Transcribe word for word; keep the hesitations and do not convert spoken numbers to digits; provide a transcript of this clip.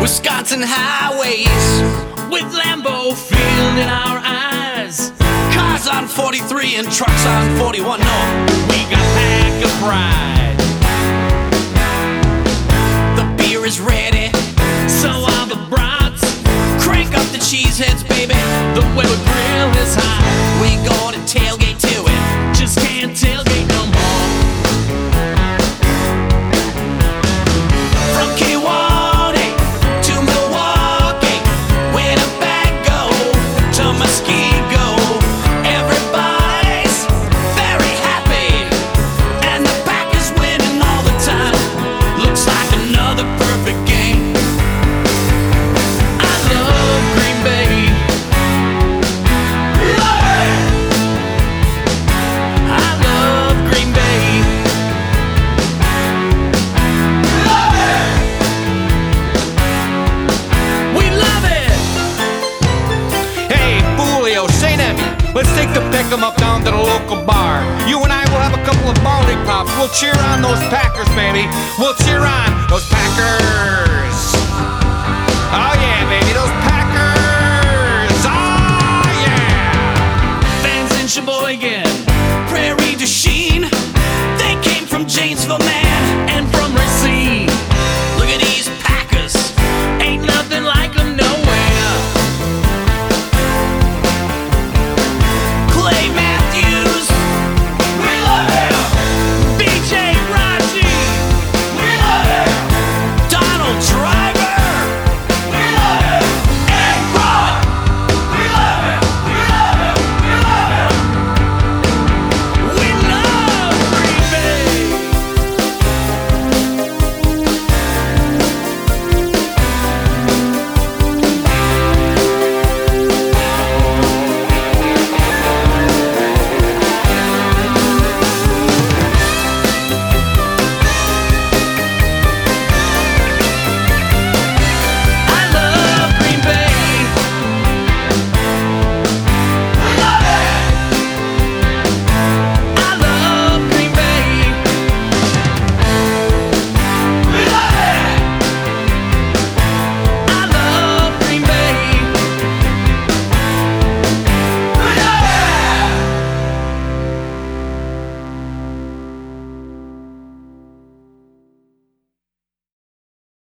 Wisconsin highways with Lambeau Field in our eyes. Cars on forty-three and trucks on forty-one. No, we got Packer pride. The beer is ready, so are the brats. Crank up the cheeseheads, baby. The Weber grill is hot. We gonna tailgate to it. Just can't tailgate no more. From Kewaunee to Milwaukee, Winnebago to Muskego, everybody's very happy, and the Packers winning all the time. Looks like another perfect game. I love Green Bay. Love it. I love Green Bay. Love it. We love it. Hey, Julio, Saint Emmy, let's take the Beckham up down to the local bar. You and I will have a couple of barley pops. We'll cheer on those Packers, baby. We'll cheer on those Packers.